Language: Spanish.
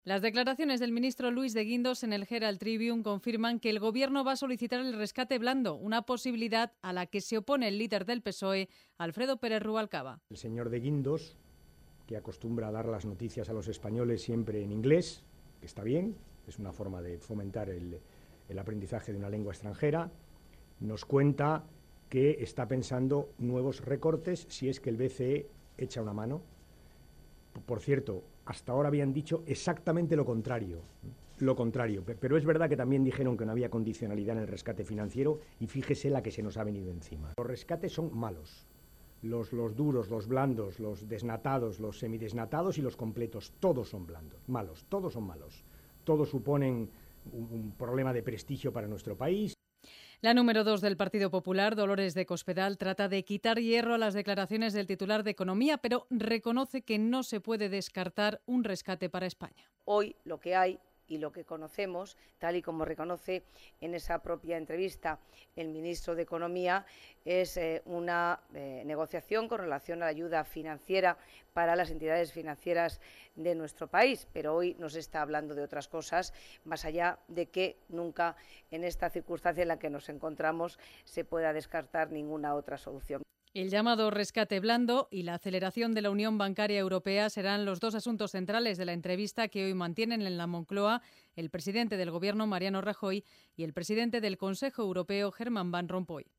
Las declaraciones del ministro Luis de Guindos en el Herald Tribune confirman que el Gobierno va a solicitar el rescate blando, una posibilidad a la que se opone el líder del PSOE, Alfredo Pérez Rubalcaba. El señor de Guindos, que acostumbra a dar las noticias a los españoles siempre en inglés, que está bien, es una forma de fomentar el aprendizaje de una lengua extranjera, nos cuenta que está pensando nuevos recortes si es que el BCE echa una mano. Por cierto, hasta ahora habían dicho exactamente lo contrario, pero es verdad que también dijeron que no había condicionalidad en el rescate financiero y fíjese la que se nos ha venido encima. Los rescates son malos, los duros, los blandos, los desnatados, los semidesnatados y los completos, todos son blandos, malos, todos son malos, todos suponen un problema de prestigio para nuestro país. La número 2 del Partido Popular, Dolores de Cospedal, trata de quitar hierro a las declaraciones del titular de Economía, pero reconoce que no se puede descartar un rescate para España. Hoy lo que hay y lo que conocemos, tal y como reconoce en esa propia entrevista el ministro de Economía, es una negociación con relación a la ayuda financiera para las entidades financieras de nuestro país, pero hoy nos está hablando de otras cosas, más allá de que nunca en esta circunstancia en la que nos encontramos se pueda descartar ninguna otra solución. El llamado rescate blando y la aceleración de la Unión Bancaria Europea serán los dos asuntos centrales de la entrevista que hoy mantienen en la Moncloa el presidente del Gobierno, Mariano Rajoy, y el presidente del Consejo Europeo, Herman Van Rompuy.